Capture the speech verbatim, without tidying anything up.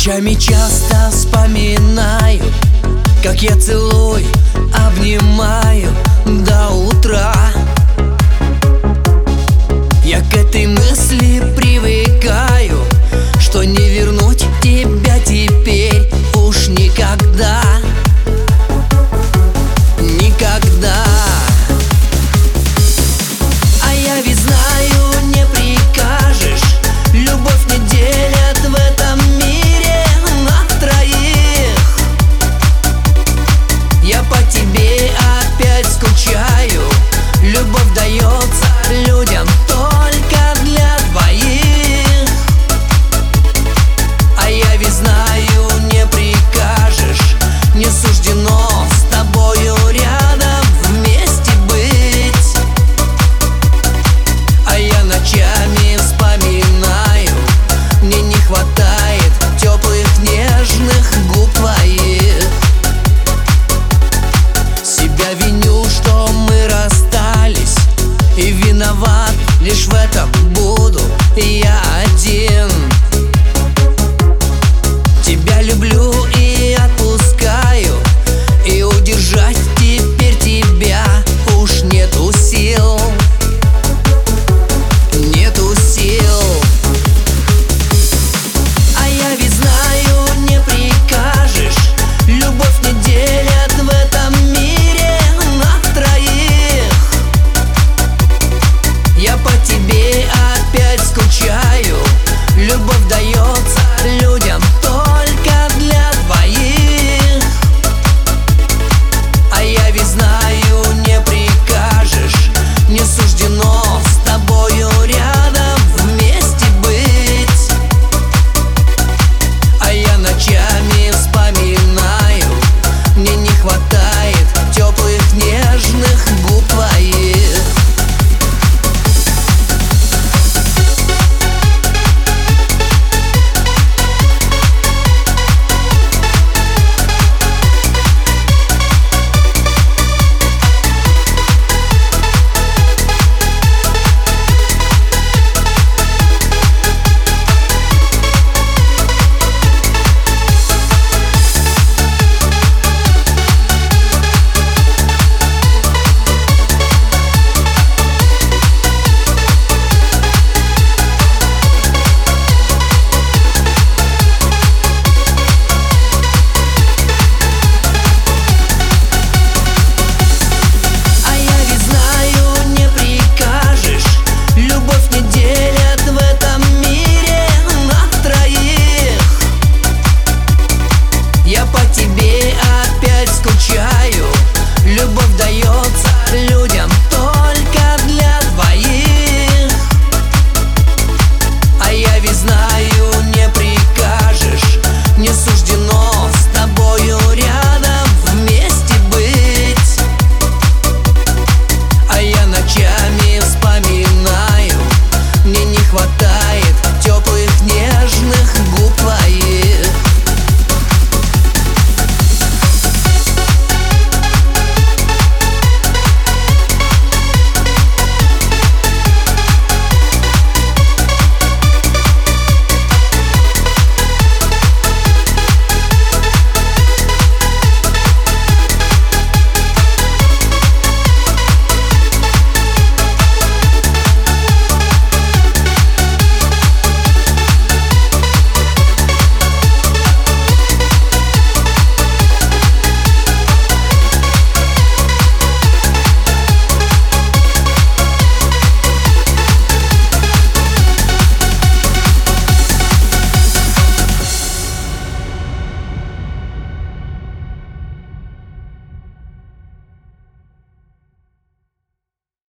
Ночами часто вспоминаю, как я целую, обнимаю до утра. Я к этой мысли привыкаю, что не вернуть тебя теперь уж никогда. Никогда. А я ведь знаю, не прикажешь. Любовь не делят в этом мире на троих. Я по тебе опять скучаю. Любовь дается людям только для двоих. А я ведь знаю, не прикажешь. Не суждено с тобою рядом вместе быть. А я ночами вспоминаю, мне не хватает теплых нежных губ твоих. Себя виню, что мы расстались, и виноват лишь в этом буду я